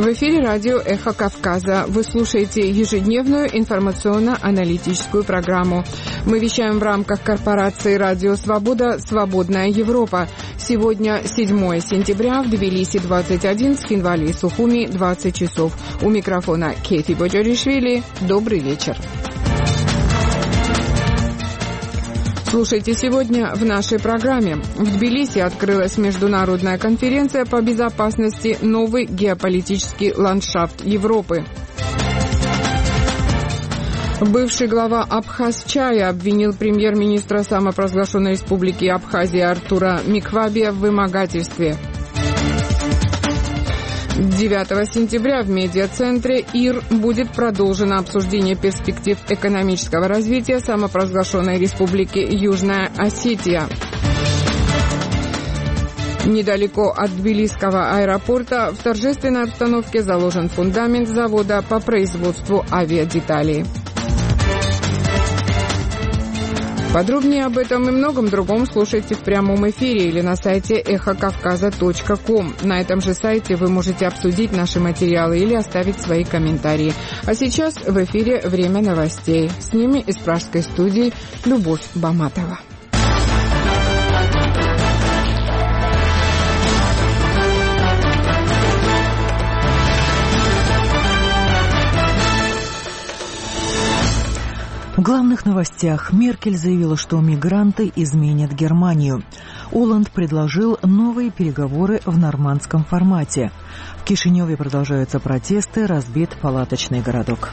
В эфире радио «Эхо Кавказа». Вы слушаете ежедневную информационно-аналитическую программу. Мы вещаем в рамках корпорации «Радио Свобода. Свободная Европа». Сегодня 7 сентября, в Тбилиси 21, в Цхинвале и Сухуми 20 часов. У микрофона Кэти Боджоришвили. Добрый вечер. Слушайте сегодня в нашей программе. В Тбилиси открылась международная конференция по безопасности «Новый геополитический ландшафт Европы». Бывший глава Абхазчая обвинил премьер-министра самопровозглашенной республики Абхазия Артура Миквабия в вымогательстве. 9 сентября в медиацентре ИР будет продолжено обсуждение перспектив экономического развития самопровозглашенной республики Южная Осетия. Недалеко от Тбилисского аэропорта в торжественной обстановке заложен фундамент завода по производству авиадеталей. Подробнее об этом и многом другом слушайте в прямом эфире или на сайте эхокавказа.ком. На этом же сайте вы можете обсудить наши материалы или оставить свои комментарии. А сейчас в эфире «Время новостей». С ними из пражской студии Любовь Баматова. В главных новостях Меркель заявила, что мигранты изменят Германию. Оланд предложил новые переговоры в нормандском формате. В Кишиневе продолжаются протесты, разбит палаточный городок.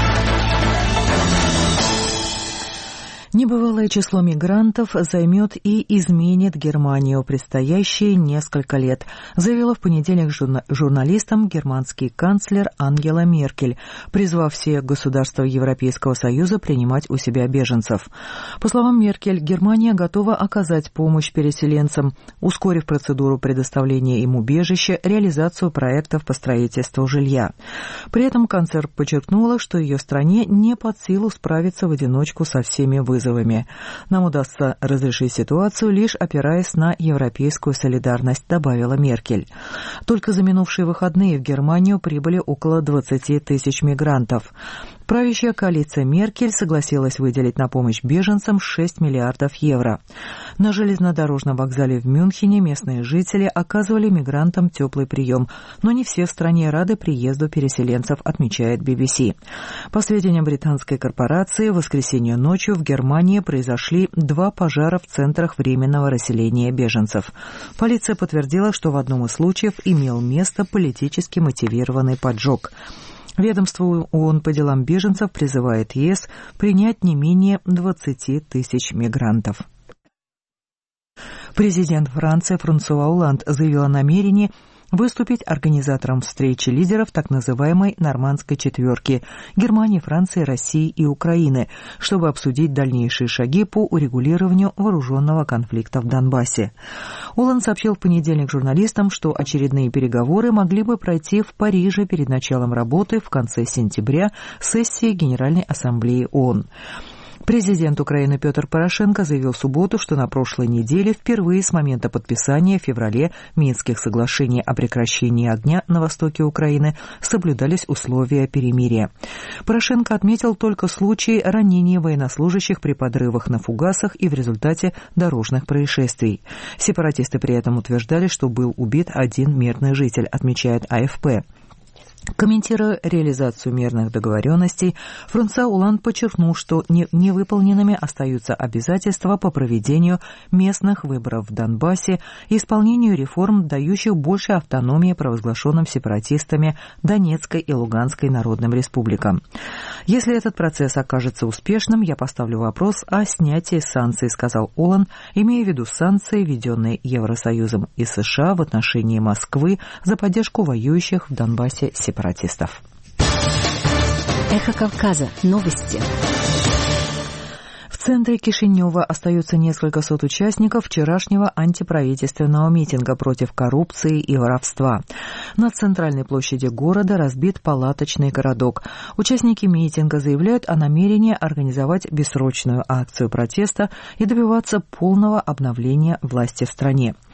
Небывалое число мигрантов займет и изменит Германию предстоящие несколько лет, заявила в понедельник журналистам германский канцлер Ангела Меркель, призвав все государства Европейского Союза принимать у себя беженцев. По словам Меркель, Германия готова оказать помощь переселенцам, ускорив процедуру предоставления им убежища, реализацию проектов по строительству жилья. При этом канцлер подчеркнула, что ее стране не под силу справиться в одиночку со всеми вызовами. Нам удастся разрешить ситуацию, лишь опираясь на европейскую солидарность, добавила Меркель. Только за минувшие выходные в Германию прибыли около 20 тысяч мигрантов. Правящая коалиция Меркель согласилась выделить на помощь беженцам 6 миллиардов евро. На железнодорожном вокзале в Мюнхене местные жители оказывали мигрантам теплый прием, но не все в стране рады приезду переселенцев, отмечает BBC. По сведениям британской корпорации, в воскресенье ночью в Германии произошли 2 пожара в центрах временного расселения беженцев. Полиция подтвердила, что в одном из случаев имел место политически мотивированный поджог. Ведомство ООН по делам беженцев призывает ЕС принять не менее 20 тысяч мигрантов. Президент Франции Франсуа Оланд заявил о намерении выступить организатором встречи лидеров так называемой «Нормандской четверки» Германии, Франции, России и Украины, чтобы обсудить дальнейшие шаги по урегулированию вооруженного конфликта в Донбассе. Оланд сообщил в понедельник журналистам, что очередные переговоры могли бы пройти в Париже перед началом работы в конце сентября сессии Генеральной Ассамблеи ООН. Президент Украины Петр Порошенко заявил в субботу, что на прошлой неделе впервые с момента подписания в феврале Минских соглашений о прекращении огня на востоке Украины соблюдались условия перемирия. Порошенко отметил только случаи ранения военнослужащих при подрывах на фугасах и в результате дорожных происшествий. Сепаратисты при этом утверждали, что был убит один мирный житель, отмечает АФП. Комментируя реализацию мирных договоренностей, Франсуа Оланд подчеркнул, что невыполненными остаются обязательства по проведению местных выборов в Донбассе и исполнению реформ, дающих больше автономии провозглашенным сепаратистами Донецкой и Луганской народным республикам. Если этот процесс окажется успешным, я поставлю вопрос о снятии санкций, сказал Оланд, имея в виду санкции, введенные Евросоюзом и США в отношении Москвы за поддержку воюющих в Донбассе сепаратистов. Эхо Кавказа. Новости. В центре Кишинева остаются несколько сот участников вчерашнего антиправительственного митинга против коррупции и воровства. На центральной площади города разбит палаточный городок. Участники митинга заявляют о намерении организовать бессрочную акцию протеста и добиваться полного обновления власти в стране.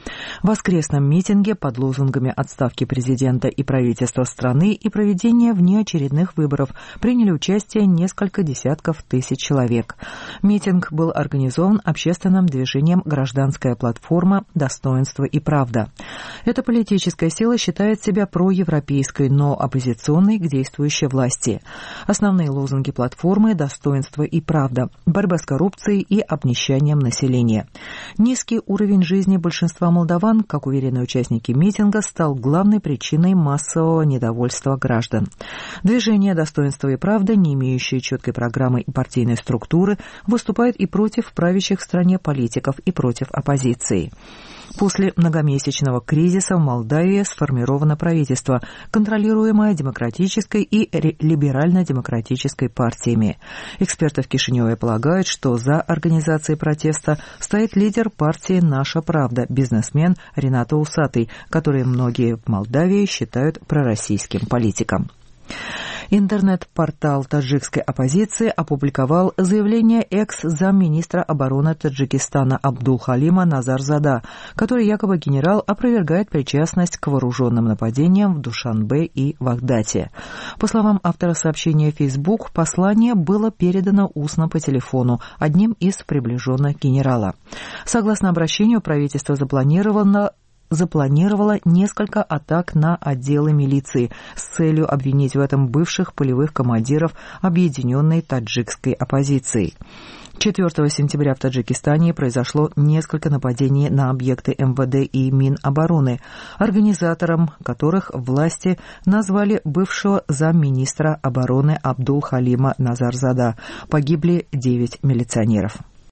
В воскресном митинге под лозунгами отставки президента и правительства страны и проведения внеочередных выборов приняли участие несколько десятков тысяч человек. Митинг был организован общественным движением «Гражданская платформа. Достоинство и правда». Эта политическая сила считает себя проевропейской, но оппозиционной к действующей власти. Основные лозунги платформы – достоинство и правда, борьба с коррупцией и обнищанием населения. Низкий уровень жизни большинства молдаван, как уверены участники митинга, стал главной причиной массового недовольства граждан. Движение «Достоинство и правда», не имеющее четкой программы и партийной структуры, выступает и против правящих в стране политиков, и против оппозиции. После многомесячного кризиса в Молдавии сформировано правительство, контролируемое демократической и либерально-демократической партиями. Эксперты в Кишиневе полагают, что за организацией протеста стоит лидер партии «Наша правда», бизнесмен Ренато Усатый, который многие в Молдавии считают пророссийским политиком. Интернет-портал таджикской оппозиции опубликовал заявление экс-замминистра обороны Таджикистана Абдулхалима Назарзада, который якобы генерал опровергает причастность к вооруженным нападениям в Душанбе и Вахдате. По словам автора сообщения в Facebook, послание было передано устно по телефону одним из приближенных генерала. Согласно обращению, правительство запланировало несколько атак на отделы милиции с целью обвинить в этом бывших полевых командиров объединенной таджикской оппозиции. 4 сентября в Таджикистане произошло несколько нападений на объекты МВД и Минобороны, организатором которых власти назвали бывшего замминистра обороны Абдулхалима Назарзада. Погибли 9 милиционеров.